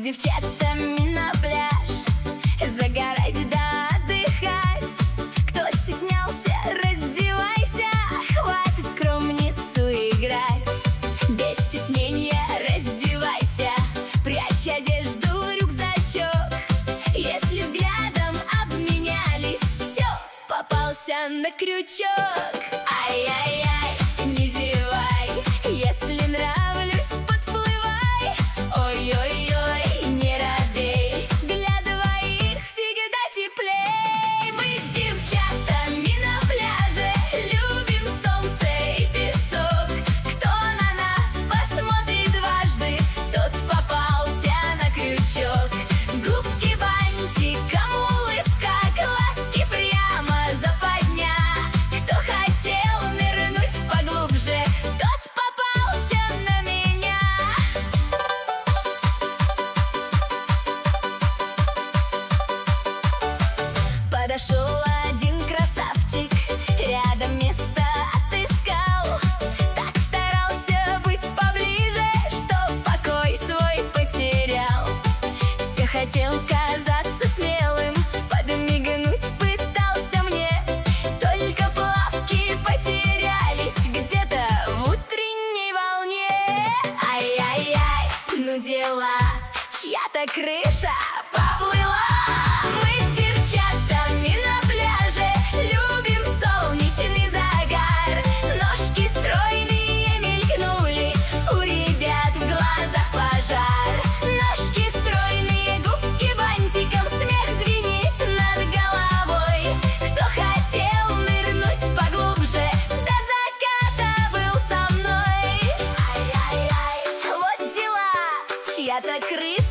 девчатами на пляж загорать да отдыхать. Кто стеснялся, раздевайся, хватит скромницу играть. Без стеснения раздевайся, прячь одежду, рюкзачок. Если взглядом обменялись, все, попался на крючок. Ай-яй-яй, не зевай, если нравлюсь, подплывай. Ой-ой-ой, не робей, для двоих всегда теплей. Мы с девчатами на пляже любим солнце и песок. Кто на нас посмотрит дважды, тот попался на крючок. Губки бантиком, улыбка, глазки прямо западня. Кто хотел нырнуть поглубже, тот попался на меня. Подошел один красавчик, рядом место отыскал. Так старался быть поближе, что покой свой потерял. Все хотел казаться смелым, подмигнуть пытался мне. Только плавки потерялись где-то в утренней волне. Ай-яй-яй, ну дела, чья-то крыша поплыла. Мы с девчатами на пляже любим солнечный загар. Ножки стройные мелькнули, у ребят в глазах пожар. Ножки стройные, губки бантиком, смех звенит над головой. Кто хотел нырнуть поглубже, до заката был со мной. Ай-яй-яй, вот дела, чья-то крыша